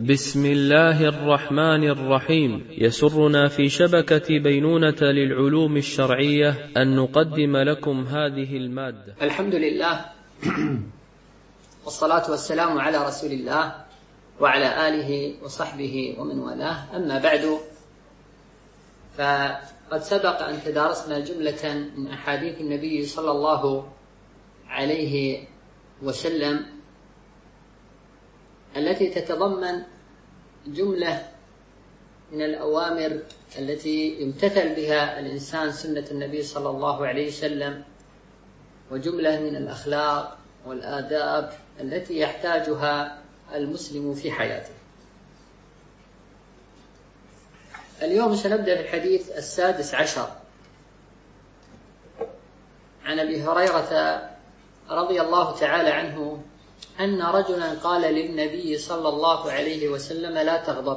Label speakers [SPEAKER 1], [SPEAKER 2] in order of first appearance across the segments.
[SPEAKER 1] بسم الله الرحمن الرحيم. يسرنا في شبكة بينونة للعلوم الشرعية أن نقدم لكم هذه المادة.
[SPEAKER 2] الحمد لله والصلاة والسلام على رسول الله وعلى آله وصحبه ومن والاه، أما بعد، فقد سبق أن تدارسنا جملة من أحاديث النبي صلى الله عليه وسلم التي تتضمن جملة من الأوامر التي يمتثل بها الإنسان سنة النبي صلى الله عليه وسلم، وجملة من الأخلاق والآداب التي يحتاجها المسلم في حياته. اليوم سنبدأ في الحديث 16 عن أبي هريرة رضي الله تعالى عنه أن رجلا قال للنبي صلى الله عليه وسلم: لا تغضب.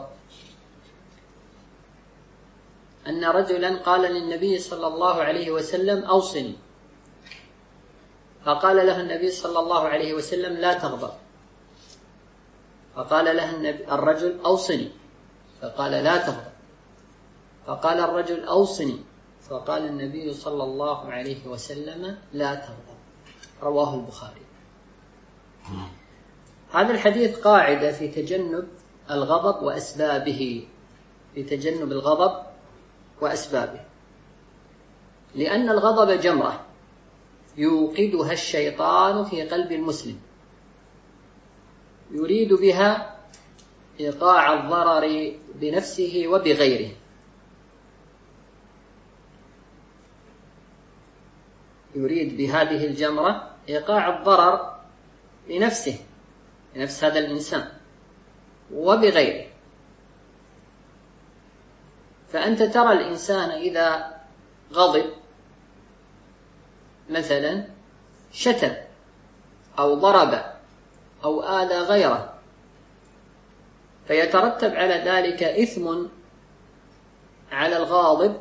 [SPEAKER 2] أن رجلا قال للنبي صلى الله عليه وسلم: أوصني. فقال له النبي صلى الله عليه وسلم: لا تغضب. فقال له الرجل: أوصني. فقال: لا تغضب. فقال الرجل: أوصني. فقال النبي صلى الله عليه وسلم: لا تغضب. رواه البخاري. هذا الحديث قاعدة في تجنب الغضب وأسبابه، في تجنب الغضب وأسبابه، لأن الغضب جمرة يوقدها الشيطان في قلب المسلم، يريد بها إيقاع الضرر بنفسه وبغيره. يريد بهذه الجمرة إيقاع الضرر لنفسه، لنفس هذا الإنسان وبغيره. فأنت ترى الإنسان إذا غضب مثلا شتم أو ضرب أو آذى غيره، فيترتب على ذلك إثم على الغاضب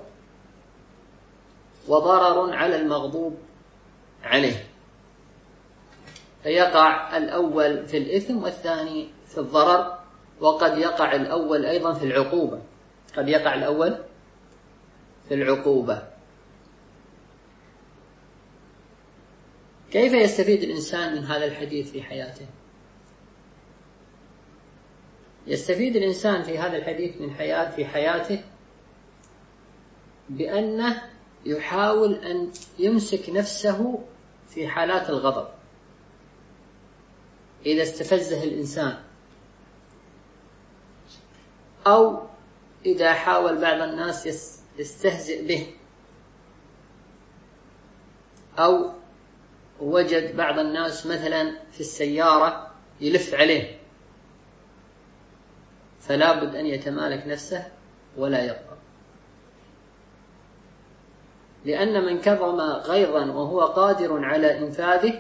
[SPEAKER 2] وضرر على المغضوب عليه، فيقع الأول في الإثم والثاني في الضرر، وقد يقع الأول أيضا في العقوبة، قد يقع الأول في العقوبة. كيف يستفيد الإنسان من هذا الحديث في حياته؟ يستفيد الإنسان في هذا الحديث في حياته بأنه يحاول أن يمسك نفسه في حالات الغضب. إذا استفزه الإنسان، أو إذا حاول بعض الناس يستهزئ به، أو وجد بعض الناس مثلا في السيارة يلف عليه، فلا بد أن يتمالك نفسه ولا يغضب، لأن من كظم غيظا وهو قادر على إنفاذه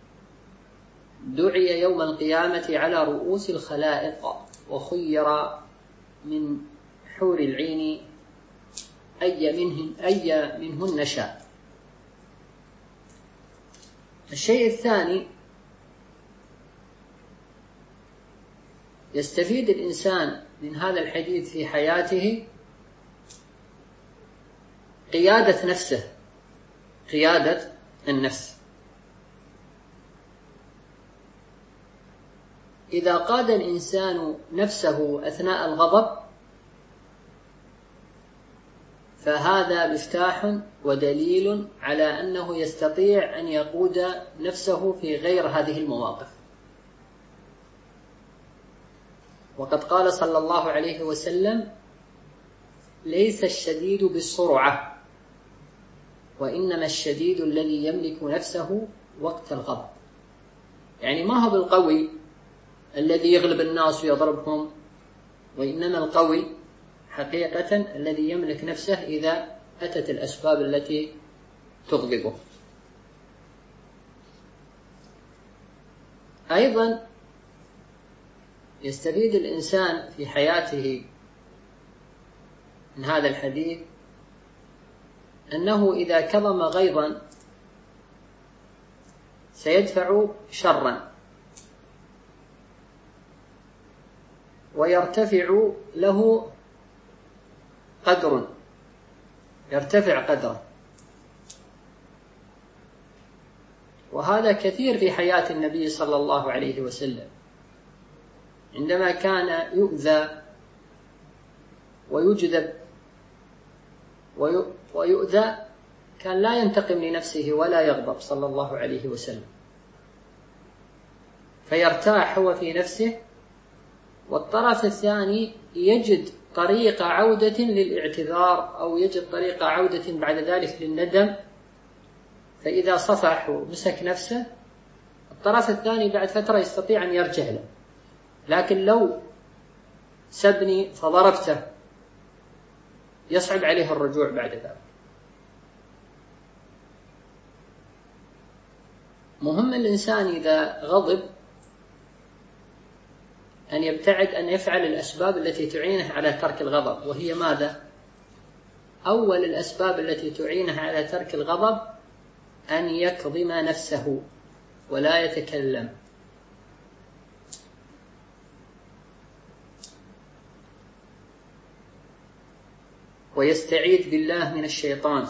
[SPEAKER 2] دعي يوم القيامة على رؤوس الخلائق وخير من حور العين أي منهن شاء. الشيء الثاني، يستفيد الإنسان من هذا الحديث في حياته قيادة نفسه، قيادة النفس. إذا قاد الإنسان نفسه أثناء الغضب فهذا مفتاح ودليل على أنه يستطيع أن يقود نفسه في غير هذه المواقف. وقد قال صلى الله عليه وسلم: ليس الشديد بالسرعة، وإنما الشديد الذي يملك نفسه وقت الغضب. يعني ما هو بالقوي الذي يغلب الناس ويضربهم، وإنما القوي حقيقة الذي يملك نفسه إذا أتت الأسباب التي تغضبه. أيضا يستفيد الإنسان في حياته من هذا الحديث أنه إذا كظم غيظا سيدفع شرا، ويرتفع له قدر، يرتفع قدره. وهذا كثير في حياة النبي صلى الله عليه وسلم، عندما كان يؤذى ويجذب ويؤذى كان لا ينتقم لنفسه ولا يغضب صلى الله عليه وسلم، فيرتاح هو في نفسه، والطرف الثاني يجد طريق عودة للاعتذار أو يجد طريق عودة بعد ذلك للندم، فإذا صفح ومسك نفسه الطرف الثاني بعد فترة يستطيع أن يرجع له. لكن لو سبني فضربته يصعب عليه الرجوع بعد ذلك. مهم الإنسان إذا غضب أن يبتعد، أن يفعل الأسباب التي تعينه على ترك الغضب. وهي ماذا؟ أول الأسباب التي تعينه على ترك الغضب أن يكظم نفسه ولا يتكلم. ويستعيذ بالله من الشيطان،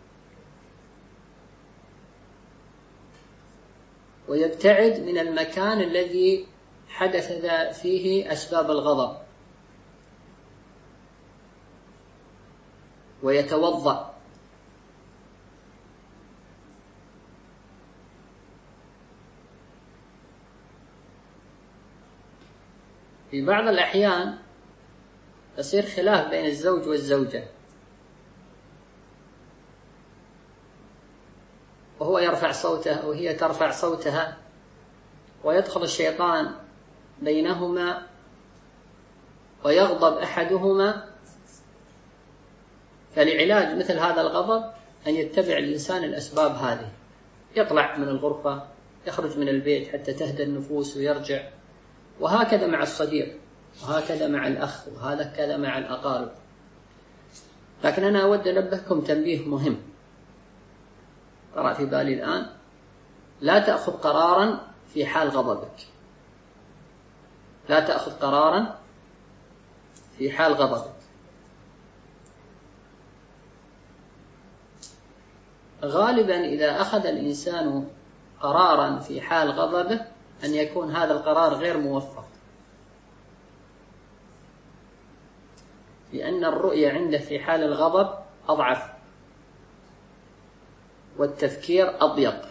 [SPEAKER 2] ويبتعد من المكان الذي حدث فيه أسباب الغضب، ويتوضأ. في بعض الأحيان يصير خلاف بين الزوج والزوجة، وهو يرفع صوته أو هي ترفع صوتها، ويدخل الشيطان بينهما ويغضب أحدهما. فلعلاج مثل هذا الغضب أن يتبع الإنسان الأسباب هذه، يطلع من الغرفة، يخرج من البيت حتى تهدى النفوس ويرجع. وهكذا مع الصديق، وهكذا مع الأخ، وهكذا مع الأقارب. لكن أنا أود أنبهكم تنبيه مهم طرأ في بالي الآن: لا تأخذ قرارا في حال غضبك، لا تأخذ قرارا في حال غضبك. غالبا إذا أخذ الإنسان قرارا في حال غضبه أن يكون هذا القرار غير موفق، لأن الرؤية عنده في حال الغضب أضعف، والتفكير أضيق،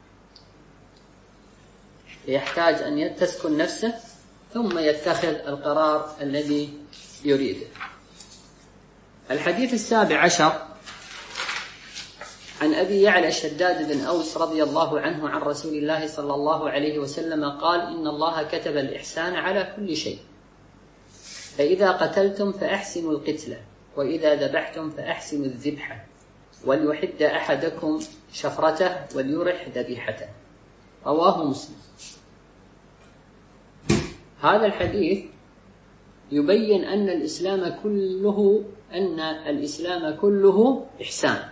[SPEAKER 2] يحتاج أن تسكن نفسه ثم يتخذ القرار الذي يريده. الحديث 17 عن أبي يعلى شداد بن أوس رضي الله عنه عن رسول الله صلى الله عليه وسلم قال: إن الله كتب الإحسان على كل شيء، فإذا قتلتم فأحسنوا القتلة، وإذا ذبحتم فأحسنوا الذبحة، وليحد أحدكم شفرته وليرح ذبيحته. رواه مسلم. هذا الحديث يبين أن الإسلام كله إحسان،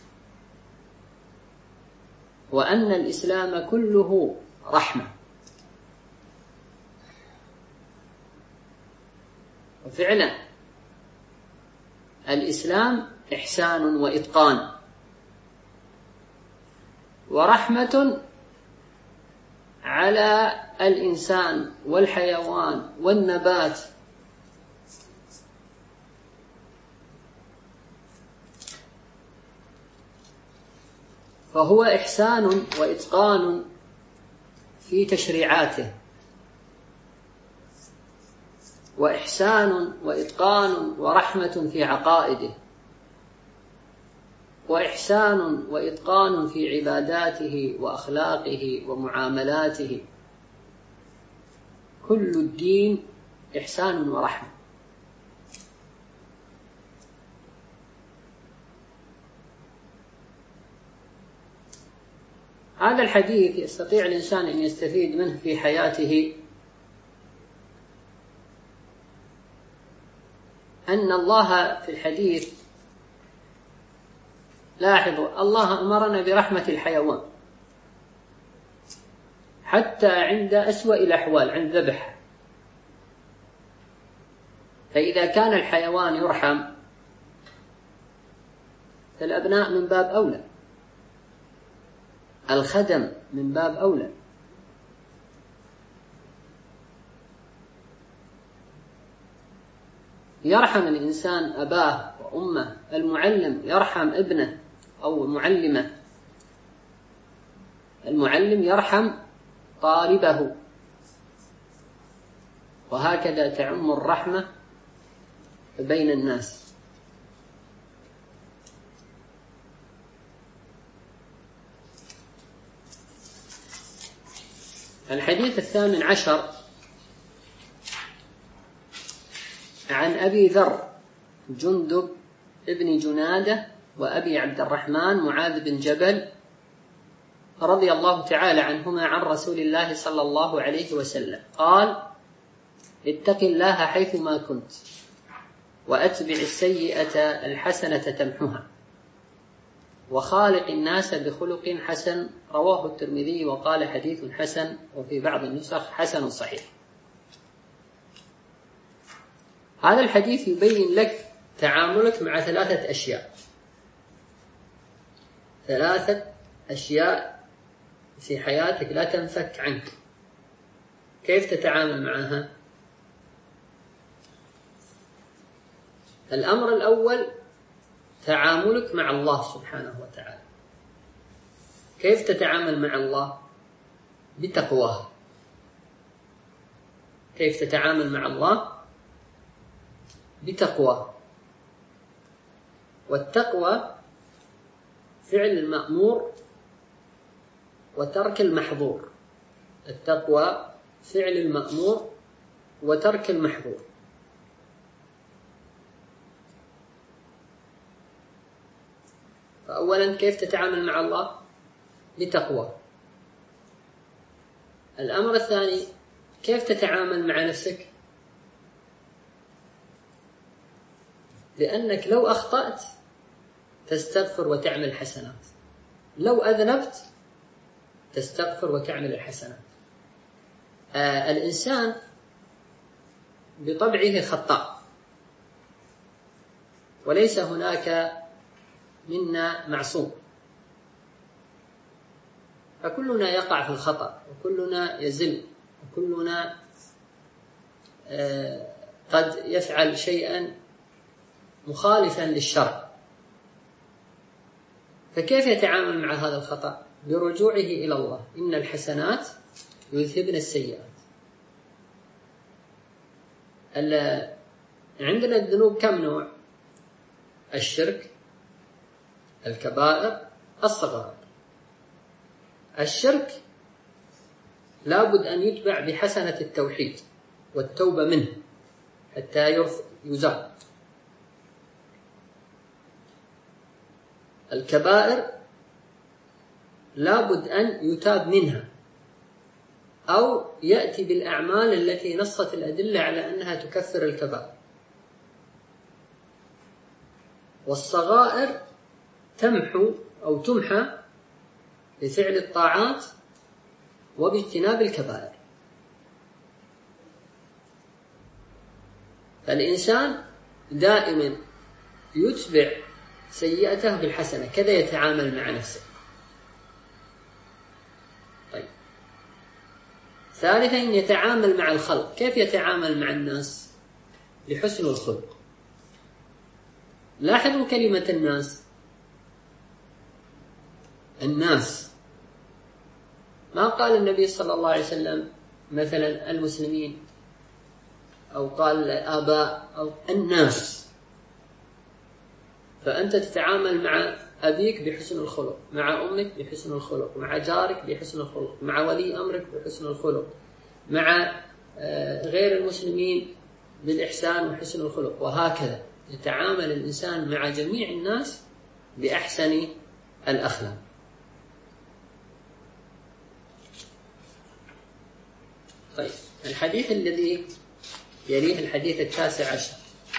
[SPEAKER 2] وأن الإسلام كله رحمة. وفعلا الإسلام إحسان وإتقان ورحمة على الإنسان والحيوان والنبات. فهو إحسان وإتقان في تشريعاته، وإحسان وإتقان ورحمة في عقائده، وإحسان وإتقان في عباداته وأخلاقه ومعاملاته. كل الدين إحسان ورحمة. هذا الحديث يستطيع الإنسان أن يستفيد منه في حياته أن الله في الحديث، لاحظوا، الله أمرنا برحمة الحيوان حتى عند أسوأ الأحوال، عند ذبح. فإذا كان الحيوان يرحم فالأبناء من باب أولى، الخدم من باب أولى. يرحم الإنسان أباه وأمه، المعلم يرحم ابنه أو معلمه، المعلم يرحم طالبه، وهكذا تعم الرحمة بين الناس. الحديث 18 عن أبي ذر جندب ابن جنادة وأبي عبد الرحمن معاذ بن جبل رضي الله تعالى عنهما عن رسول الله صلى الله عليه وسلم قال: اتق الله حيثما كنت وأتبع السيئة الحسنة تمحها وخالق الناس بخلق حسن. رواه الترمذي وقال حديث حسن، وفي بعض النسخ حسن صحيح. هذا الحديث يبين لك تعاملك مع ثلاثة أشياء في حياتك لا تنفك عنك، كيف تتعامل معها؟ الأمر الأول تعاملك مع الله سبحانه وتعالى. كيف تتعامل مع الله؟ بتقواه. كيف تتعامل مع الله؟ بتقواه. والتقوى فعل المأمور وترك المحظور. التقوى فعل المأمور وترك المحظور. فأولا كيف تتعامل مع الله؟ بتقوى. الأمر الثاني كيف تتعامل مع نفسك؟ لأنك لو أخطأت تستغفر وتعمل حسنات، لو أذنبت تستغفر وتعمل الحسنات. الإنسان بطبعه خطاء، وليس هناك منا معصوم، فكلنا يقع في الخطأ، وكلنا يزل، وكلنا قد يفعل شيئا مخالفا للشرع. فكيف يتعامل مع هذا الخطأ؟ برجوعه إلى الله. إن الحسنات يذهبن السيئات. عندنا الذنوب كم نوع؟ الشرك، الكبائر، الصغائر. الشرك لابد أن يتبع بحسنة التوحيد والتوبة منه حتى يزال. الكبائر لابد أن يتاب منها، أو يأتي بالأعمال التي نصت الأدلة على أنها تكفر الكبائر. والصغائر تمحو أو تمحى بفعل الطاعات وباجتناب الكبائر. فالإنسان دائما يتبع سيئته بالحسنة، كذا يتعامل مع نفسه. طيب، ثالثا يتعامل مع الخلق. كيف يتعامل مع الناس؟ بحسن الخلق. لاحظوا كلمة الناس، ما قال النبي صلى الله عليه وسلم مثلا المسلمين، أو قال الآباء، أو الناس. فأنت تتعامل مع أبيك بحسن الخلق، مع أمك بحسن الخلق، مع جارك بحسن الخلق، مع ولي أمرك بحسن الخلق، مع غير المسلمين بالإحسان وحسن الخلق، وهكذا يتعامل الإنسان مع جميع الناس بأحسن الأخلاق. طيب، الحديث الذي يليه الحديث 19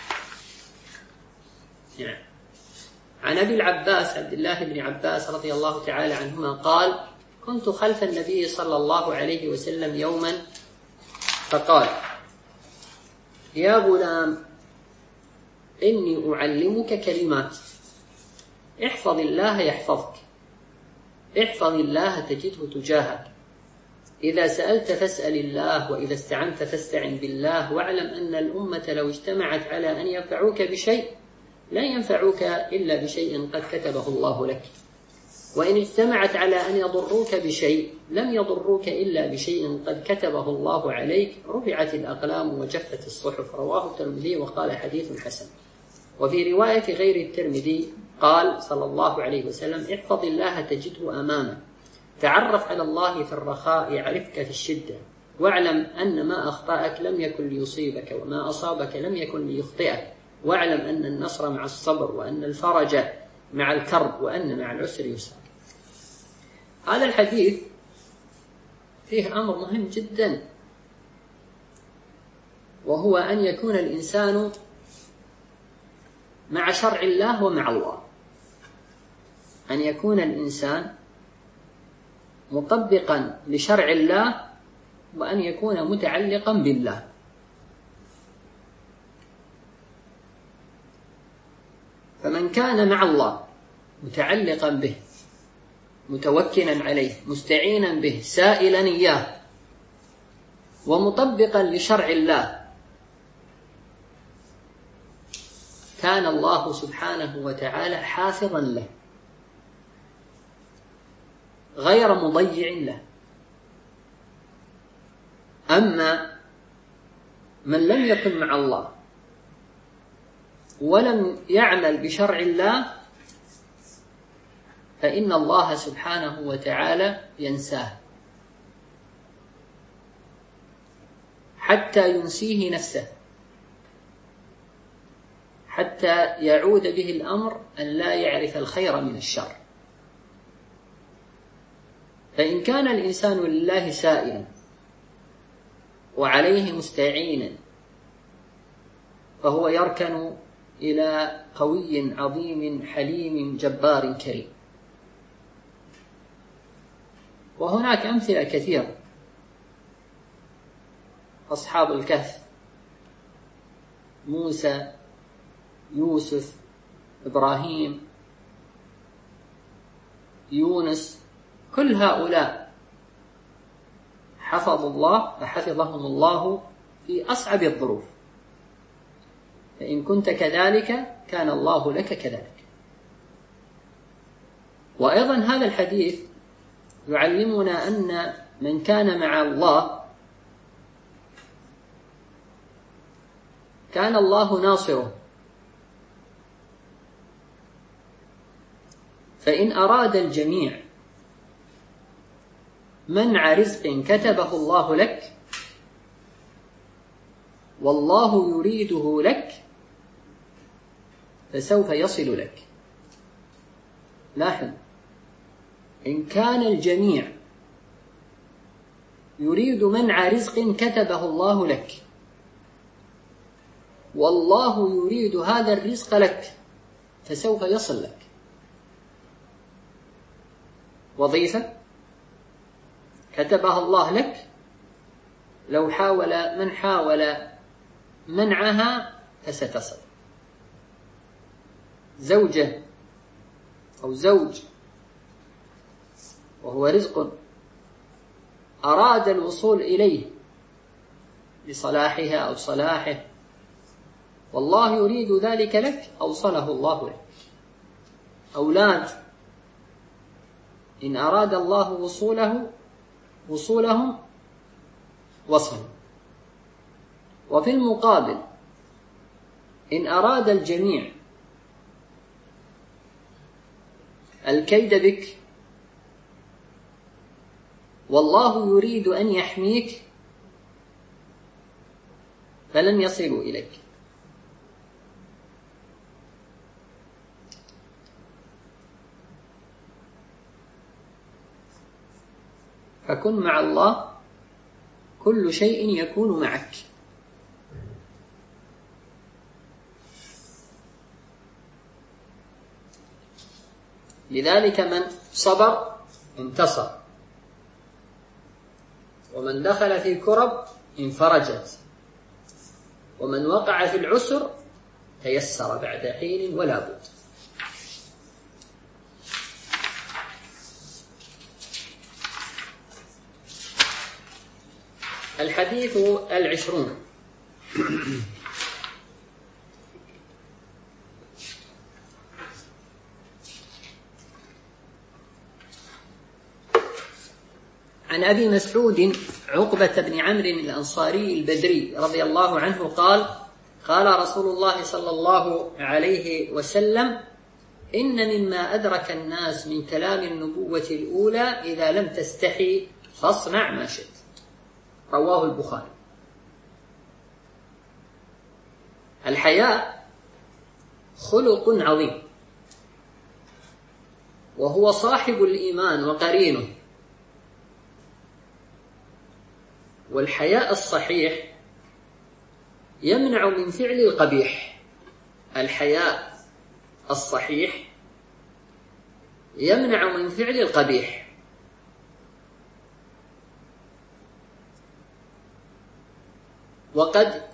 [SPEAKER 2] يعني عن أبي العباس عبد الله بن عباس رضي الله تعالى عنهما قال: كنت خلف النبي صلى الله عليه وسلم يوما فقال: يا غلام إني أعلمك كلمات احفظ الله يحفظك، احفظ الله تجده تجاهك، إذا سألت فاسأل الله، وإذا استعنت فاستعن بالله، واعلم أن الأمة لو اجتمعت على أن ينفعوك بشيء لا ينفعوك إلا بشيء قد كتبه الله لك، وإن اجتمعت على أن يضروك بشيء لم يضروك إلا بشيء قد كتبه الله عليك، رفعت الأقلام وجفت الصحف. رواه الترمذي وقال حديث حسن. وفي رواية غير الترمذي قال صلى الله عليه وسلم: احفظ الله تجده أمامك، تعرف على الله في الرخاء يعرفك في الشدة، واعلم أن ما أخطأك لم يكن ليصيبك، وما أصابك لم يكن ليخطئك، واعلم أن النصر مع الصبر، وأن الفرج مع الكرب، وأن مع العسر يسرا. هذا الحديث فيه أمر مهم جدا، وهو أن يكون الإنسان مع شرع الله ومع الله، أن يكون الإنسان مطبقا لشرع الله، وأن يكون متعلقا بالله. فمن كان مع الله متعلقا به، متوكلا عليه، مستعينا به، سائلا إياه، ومطبقا لشرع الله، كان الله سبحانه وتعالى حافظا له غير مضيع له. أما من لم يكن مع الله ولم يعمل بشرع الله فإن الله سبحانه وتعالى ينساه حتى ينسيه نفسه، حتى يعود به الأمر أن لا يعرف الخير من الشر. فإن كان الإنسان لله سائلا وعليه مستعينا، فهو يركن إلى قوي عظيم حليم جبار كريم. وهناك أمثلة كثيرة: أصحاب الكهف، موسى، يوسف، إبراهيم، يونس، كل هؤلاء حفظوا الله فحفظهم الله في أصعب الظروف. فإن كنت كذلك كان الله لك كذلك. وأيضا هذا الحديث يعلمنا أن من كان مع الله كان الله ناصره. فإن أراد الجميع منع رزق كتبه الله لك والله يريده لك فسوف يصل لك. لاحظ: إن كان الجميع يريد منع رزق كتبه الله لك والله يريد هذا الرزق لك فسوف يصل لك. وظيفة كتبها الله لك، لو حاول من حاول منعها فستصل. زوجة أو زوج وهو رزق أراد الوصول إليه لصلاحها أو صلاحه والله يريد ذلك لك أوصله الله لك. أولاد إن أراد الله وصولهم وصل. وفي المقابل إن أراد الجميع الكيد بك والله يريد أن يحميك فلن يصلوا إليك. فكن مع الله كل شيء يكون معك. لذلك من صبر انتصر، ومن دخل في كرب انفرجت، ومن وقع في العسر تيسر بعد حين ولا بد. الحديث 20. عن أبي مسعود عقبة بن عمرو الأنصاري البدري رضي الله عنه قال: قال رسول الله صلى الله عليه وسلم: إن مما أدرك الناس من كلام النبوة الأولى إذا لم تستحي فاصنع ما شئت. رواه البخاري. الحياء خلق عظيم، وهو صاحب الإيمان وقرينه. والحياء الصحيح يمنع من فعل القبيح. الحياء الصحيح يمنع من فعل القبيح. وقد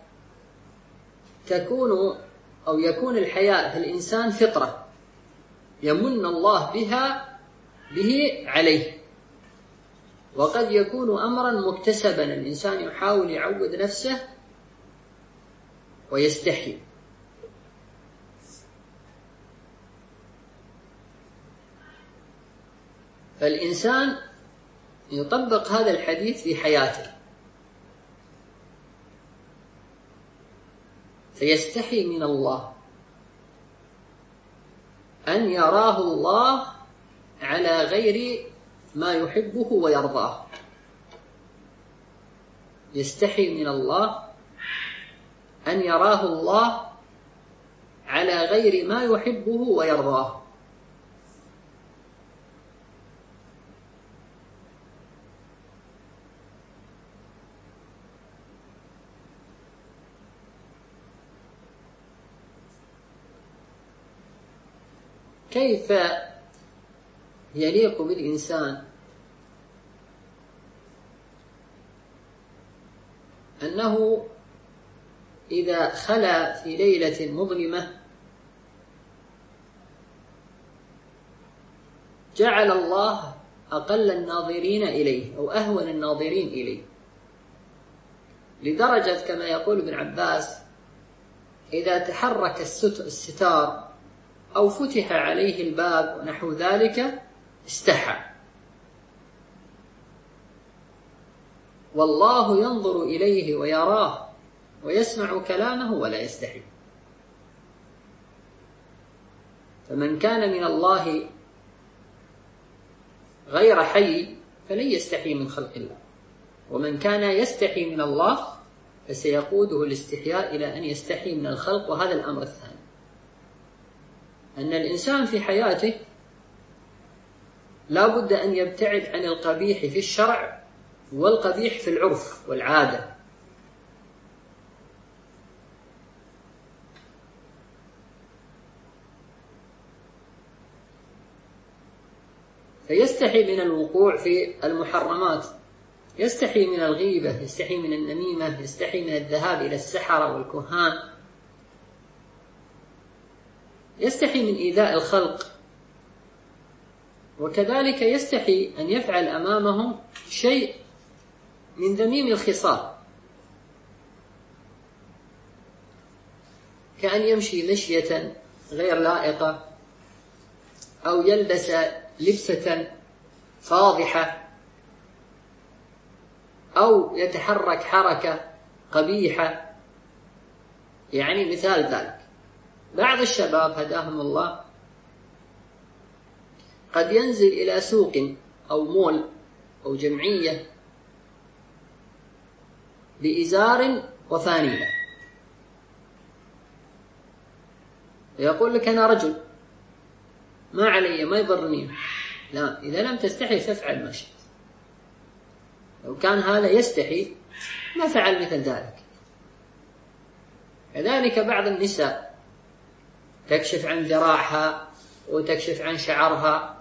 [SPEAKER 2] يكون الحياء في الإنسان فطرة يمن الله به عليه، وقد يكون أمرا مكتسبا الإنسان يحاول يعود نفسه ويستحي. فالإنسان يطبق هذا الحديث في حياته، فيستحي من الله أن يراه الله على غير ما يحبه ويرضاه. يستحي من الله أن يراه الله على غير ما يحبه ويرضاه. كيف يليق بالإنسان أنه إذا خلا في ليلة مظلمة جعل الله أقل الناظرين إليه أو أهون الناظرين إليه، لدرجة كما يقول ابن عباس: إذا تحرك الستار أو فتح عليه الباب ونحو ذلك استحى، والله ينظر إليه ويراه ويسمع كلامه ولا يستحي. فمن كان من الله غير حي فلن يستحي من خلق الله، ومن كان يستحي من الله فسيقوده الاستحياء إلى أن يستحي من الخلق. وهذا الأمر الثاني، أن الإنسان في حياته لا بد أن يبتعد عن القبيح في الشرع والقبيح في العرف والعادة. فيستحي من الوقوع في المحرمات، يستحي من الغيبة، يستحي من النميمة، يستحي من الذهاب إلى السحرة والكهان، يستحي من إيذاء الخلق، وكذلك يستحي أن يفعل أمامهم شيء من ذميم الخصال، كأن يمشي مشية غير لائقة، أو يلبس لبسة فاضحة، أو يتحرك حركة قبيحة. يعني مثال ذلك بعض الشباب هداهم الله قد ينزل إلى سوق أو مول أو جمعية بإزار وفانيلة، ويقول لك: أنا رجل ما علي، ما يضرني. لا، إذا لم تستحي فافعل ما شئت. لو كان هذا يستحي ما فعل مثل ذلك. كذلك بعض النساء تكشف عن ذراعها وتكشف عن شعرها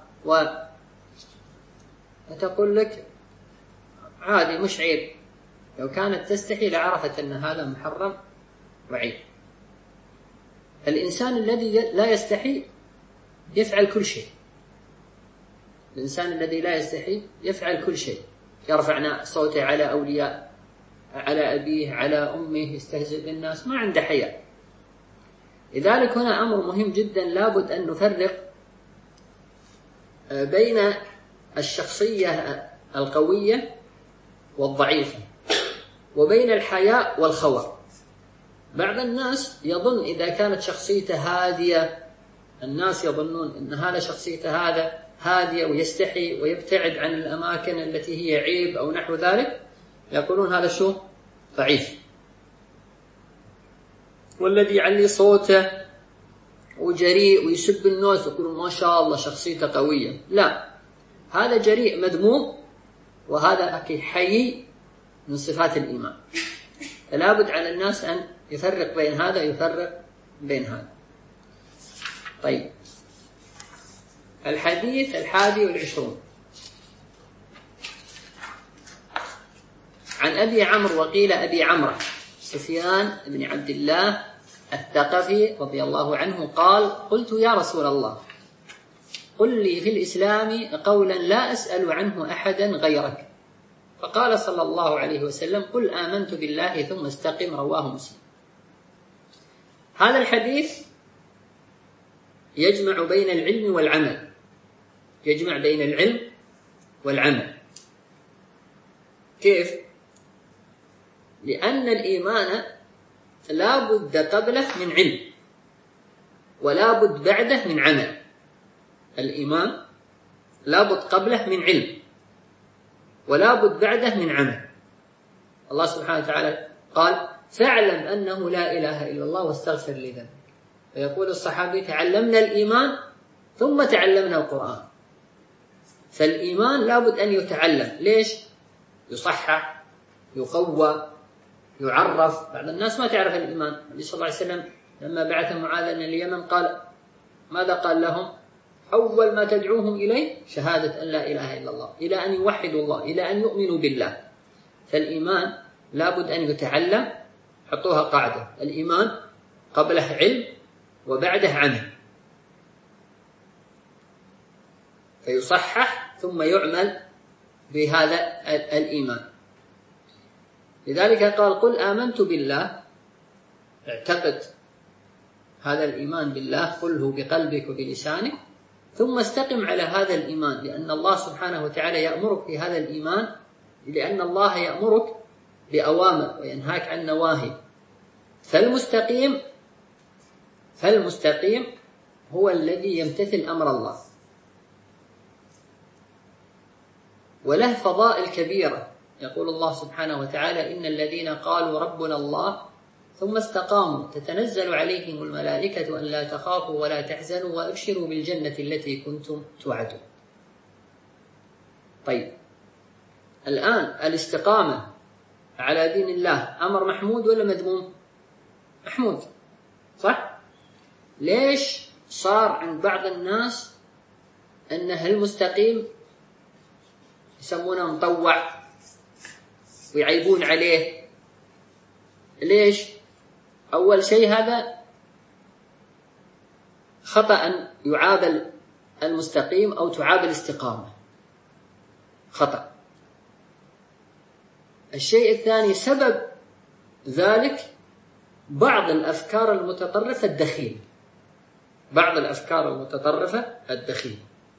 [SPEAKER 2] وتقول لك عادي مش عيب. لو كانت تستحي لعرفت أن هذا محرم وعيب. الإنسان الذي لا يستحي يفعل كل شيء. الإنسان الذي لا يستحي يفعل كل شيء، يرفع صوته على أولياء، على أبيه، على أمه، يستهزئ بالناس، ما عنده حياء. لذلك هنا أمر مهم جدا، لابد أن نفرق بين الشخصية القوية والضعيفة، وبين الحياء والخور. بعض الناس يظن إذا كانت شخصيته هادية، الناس يظنون أن هذا شخصيته هذا هادية ويستحي ويبتعد عن الأماكن التي هي عيب أو نحو ذلك، يقولون هذا شو؟ ضعيف. والذي يعلي صوته وجريء ويسب الناس يقولون ما شاء الله شخصيته قوية. لا، هذا جريء مذموم، وهذا أكيد حيي من صفات الإيمان. فلا بد على الناس أن يفرق بين هذا ويفرق بين هذا. طيب، الحديث 21 عن أبي عمرو، وقيل أبي عمرو، سفيان بن عبد الله الثقفي رضي الله عنه قال: قلت يا رسول الله قل لي في الإسلام قولا لا أسأل عنه أحدا غيرك. فقال صلى الله عليه وسلم: قل آمنت بالله ثم استقم. رواه مسلم. هذا الحديث يجمع بين العلم والعمل، يجمع بين العلم والعمل. كيف؟ لأن الإيمان لا بد قبله من علم، ولا بد بعده من عمل. الإيمان لا بد قبله من علم، ولا بد بعده من عمل. الله سبحانه وتعالى قال: فاعلم أنه لا إله إلا الله واستغفر لذنبك. فيقول الصحابي: تعلمنا الإيمان ثم تعلمنا القرآن. فالإيمان لا بد أن يتعلم. ليش؟ يصحح، يقوى، يعرف. بعض الناس ما تعرف الإيمان. النبي صلى الله عليه وسلم لما بعث معاذ إلى اليمن قال: ماذا قال لهم؟ أول ما تدعوهم إليه شهادة أن لا إله إلا الله، إلى أن يوحدوا الله، إلى أن يؤمنوا بالله. فالإيمان لابد أن يتعلم. حطوها قاعدة: الإيمان قبله علم وبعده عمل، فيصحح ثم يعمل بهذا الإيمان. لذلك قال: قل آمنت بالله، اعتقد هذا الإيمان بالله، قله بقلبك وبلسانك، ثم استقم على هذا الإيمان، لأن الله سبحانه وتعالى يأمرك بهذا الإيمان، لأن الله يأمرك بأوامر وينهاك عن نواهي. فالمستقيم هو الذي يمتثل أمر الله، وله فضائل كبيرة. يقول الله سبحانه وتعالى: إن الذين قالوا ربنا الله ثم استقاموا تتنزل عليهم الملائكة أن لا تخافوا ولا تحزنوا وأبشروا بالجنة التي كنتم توعدون. طيب، الآن الاستقامة على دين الله أمر محمود ولا مذموم؟ محمود، صح؟ ليش صار عند بعض الناس أنه المستقيم يسمونه مطوع ويعيبون عليه؟ ليش؟ أول شيء هذا خطأ أن يعاب المستقيم أو تعاب الاستقامة، خطأ. الشيء الثاني سبب ذلك بعض الأفكار المتطرفة الدخيلة، بعض الأفكار المتطرفة الدخيلة.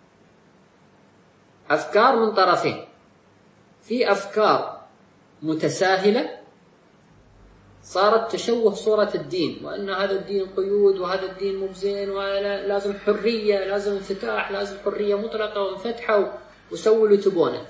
[SPEAKER 2] أفكار من طرفين: في أفكار متساهلة صارت تشوه صورة الدين، وأن هذا الدين قيود، وهذا الدين مو زين، ولازم حرية، لازم انفتاح، لازم حرية مطلقة وانفتحوا وسووا اللي تبونه.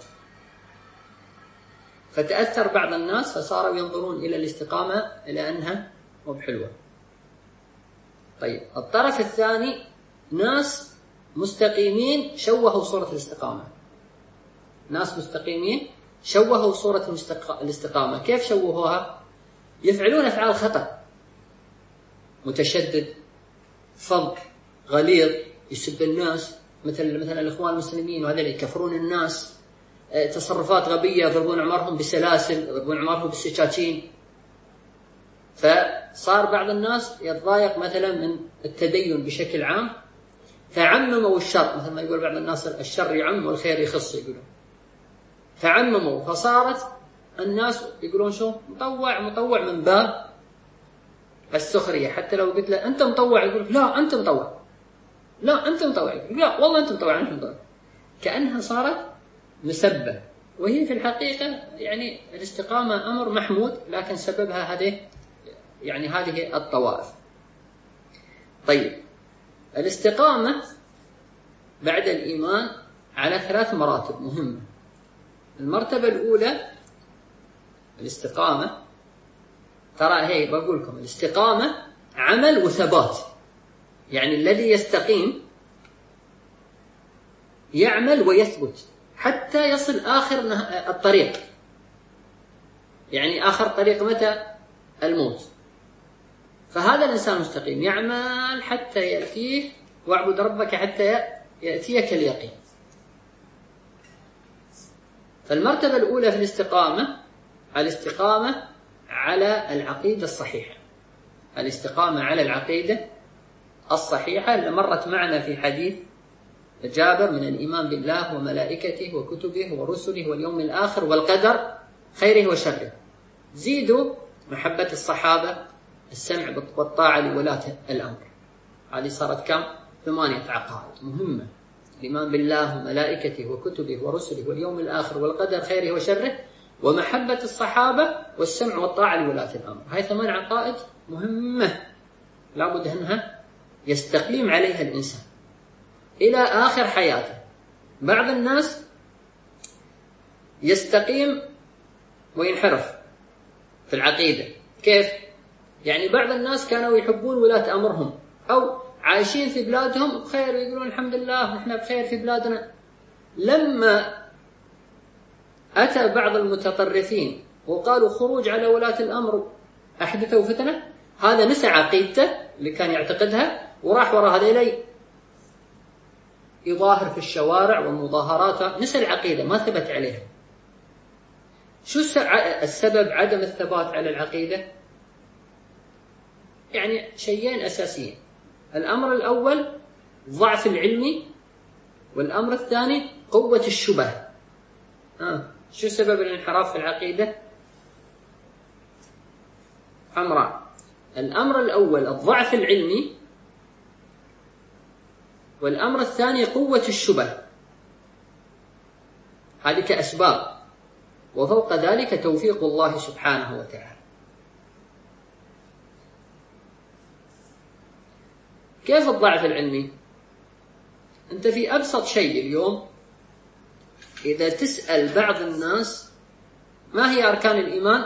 [SPEAKER 2] فتأثر بعض الناس فصاروا ينظرون إلى الاستقامة إلى أنها مو بحلوة. طيب، الطرف الثاني ناس مستقيمين شوهوا صورة الاستقامة. ناس مستقيمين شوهوا صورة الاستقامة. كيف شوهوها؟ يفعلون أفعال خطأ، متشدد، فظ، غليظ، يسب الناس، مثل الإخوان المسلمين، وهذا اللي يكفرون الناس، تصرفات غبية، يضربون عمرهم بسلاسل، يضربون عمرهم بالسكاكين. صار بعض الناس يتضايق مثلا من التدين بشكل عام، فعمموا الشر، مثل ما يقول بعض الناس الشر يعم والخير يخص، يقولون فعمموا، فصارت الناس يقولون شو مطوع من باب السخرية. حتى لو قلت له أنت مطوع يقول لا أنت مطوع، لا أنت مطوع، يقول لا والله أنت مطوع، أنت مطوع، كأنها صارت مسبة. وهي في الحقيقة يعني الاستقامة أمر محمود، لكن سببها هذه الطوائف. طيب، الاستقامة بعد الإيمان على 3 مراتب مهمة. المرتبة الأولى الاستقامة، ترى هي بقول لكم الاستقامة عمل وثبات، يعني الذي يستقيم يعمل ويثبت حتى يصل آخر الطريق. يعني آخر طريق متى؟ الموت. فهذا الإنسان مستقيم، يعمل حتى يأتيه واعبد ربك حتى يأتيك اليقين. فالمرتبة الأولى في الاستقامة على العقيدة الصحيحة، الاستقامة على العقيدة الصحيحة اللي مرت معنا في حديث جابر من الإيمان بالله وملائكته وكتبه ورسله واليوم الآخر والقدر خيره وشره. زيدوا محبة الصحابة، السمع والطاعة لولاة الأمر. هذه صارت كم؟ 8 عقائد مهمة: الإيمان بالله وملائكته وكتبه ورسله واليوم الآخر والقدر خيره وشره، ومحبة الصحابة، والسمع والطاعة لولاة الأمر. هاي 8 عقائد مهمة لابد أنها يستقيم عليها الإنسان إلى آخر حياته. بعض الناس يستقيم وينحرف في العقيدة. كيف؟ يعني بعض الناس كانوا يحبون ولاة أمرهم، أو عايشين في بلادهم بخير ويقولون الحمد لله نحن بخير في بلادنا. لما أتى بعض المتطرفين وقالوا خروج على ولاة الأمر أحدثوا فتنة، هذا نسى عقيدته اللي كان يعتقدها وراح وراء هذيلي يظاهر في الشوارع والمظاهرات، نسى العقيدة، ما ثبت عليها. شو السبب عدم الثبات على العقيدة؟ يعني شيئين أساسيين: الأمر الأول ضعف العلم، والأمر الثاني قوة الشبه. شو سبب الانحراف في العقيدة؟ أمران: الأمر الأول الضعف العلمي، والأمر الثاني قوة الشبه. هذه كأسباب، وفوق ذلك توفيق الله سبحانه وتعالى. كيف الضعف العلمي؟ أنت في أبسط شيء اليوم إذا تسأل بعض الناس ما هي أركان الإيمان،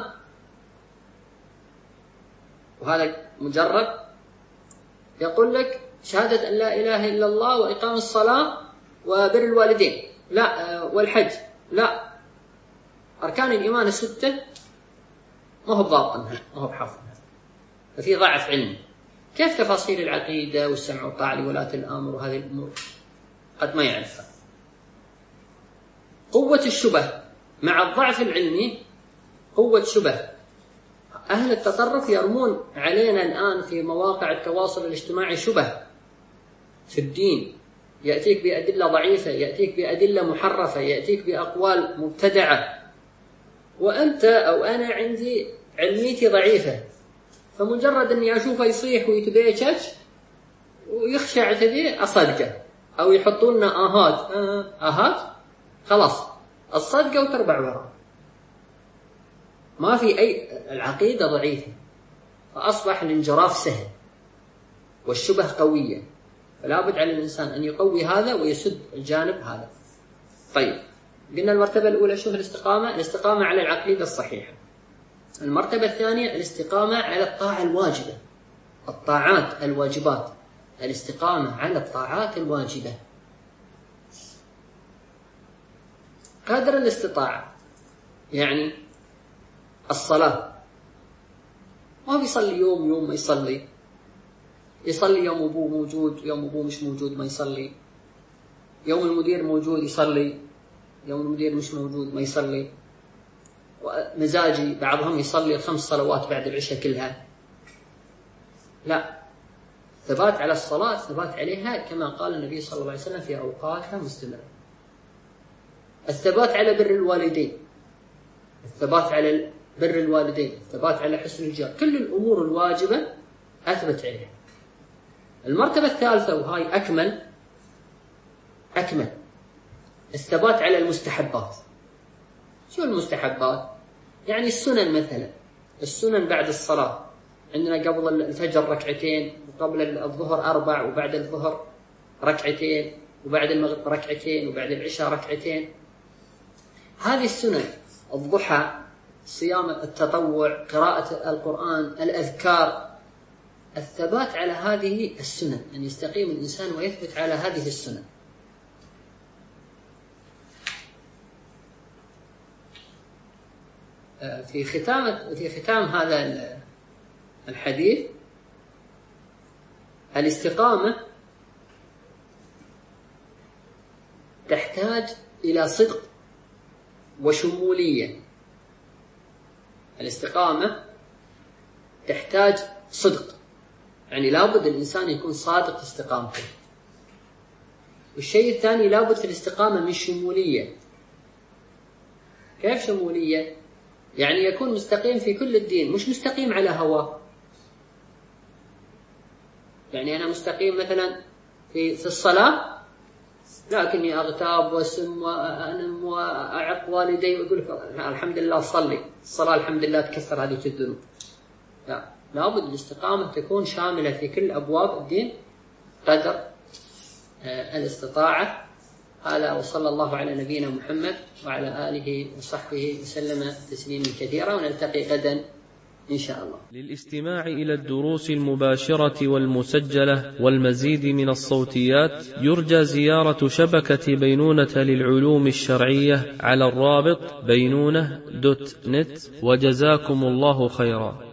[SPEAKER 2] وهذا مجرد، يقول لك شهادة أن لا إله إلا الله وإقام الصلاة وبر الوالدين، لا، والحج، لا، أركان الإيمان 6 ما هو بضابطنها، ما هو بحافظها، ففي ضعف علمي. كيف تفاصيل العقيدة والسمع والطاعة لولاة الأمر وهذه الأمور قد ما يعرفها. قوة الشبه مع الضعف العلمي، قوة شبه. أهل التطرف يرمون علينا الآن في مواقع التواصل الاجتماعي شبه في الدين، يأتيك بأدلة ضعيفة، يأتيك بأدلة محرفة، يأتيك بأقوال مبتدعة، وأنت أو أنا عندي علميتي ضعيفة، فمجرد أني أشوفه يصيح ويتبيشش ويخشع كذي أصدقه، أو يحطوا لنا آهات خلاص الصدقة وتربع وراء. ما في أي، العقيدة ضعيفة، فأصبح الانجراف سهل والشبه قوية، فلا بد على الإنسان أن يقوي هذا ويسد الجانب هذا. طيب، قلنا المرتبة الأولى شوف الاستقامة على العقيدة الصحيحة. المرتبة الثانية الاستقامة على الطاعة الواجبة، الطاعات الواجبات، الاستقامة على الطاعات الواجبة قدر الاستطاعة. يعني الصلاة ما بيصلي يوم ما يصلي يوم أبوه موجود، يوم أبوه مش موجود ما يصلي، يوم المدير موجود يصلي، يوم المدير مش موجود ما يصلي. ومزاجي بعضهم يصلي 5 صلوات بعد العشاء كلها، لا، الثبات على الصلاة الثبات عليها كما قال النبي صلى الله عليه وسلم في أوقاتها مستمرة. الثبات على بر الوالدين، الثبات على بر الوالدين، الثبات على حسن الجار، كل الأمور الواجبة أثبت عليها. المرتبة الثالثة وهاي أكمل الثبات على المستحبات. شو المستحبات؟ يعني السنن، مثلا السنن بعد الصلاة عندنا قبل الفجر ركعتين، وقبل الظهر 4، وبعد الظهر ركعتين، وبعد المغرب ركعتين، وبعد العشاء ركعتين. هذه السنن، الضحى، صيام التطوع، قراءة القرآن، الأذكار، الثبات على هذه السنن، أن يستقيم الإنسان ويثبت على هذه السنن. في ختام هذا الحديث، الاستقامة تحتاج إلى صدق وشمولية. الاستقامة تحتاج صدق، يعني لابد الإنسان يكون صادق في استقامته. والشيء الثاني، لابد في الاستقامة من شمولية. كيف شمولية؟ يعني يكون مستقيم في كل الدين، مش مستقيم على هواه. يعني أنا مستقيم مثلا في الصلاة، لكني أغتاب وأسم وأنم وأعق والدي وأقول الحمد لله صلي، الصلاة الحمد لله تكسر هذه الذنوب. لا، لابد الاستقامة تكون شاملة في كل أبواب الدين قدر الاستطاعة. هذا، وصلى الله على نبينا محمد وعلى آله وصحبه وسلم تسليما كثيرا، ونلتقي غدا إن شاء الله.
[SPEAKER 1] للاستماع إلى الدروس المباشرة والمسجلة والمزيد من الصوتيات، يرجى زيارة شبكة بينونة للعلوم الشرعية على الرابط بينونة.net. وجزاكم الله خيرا.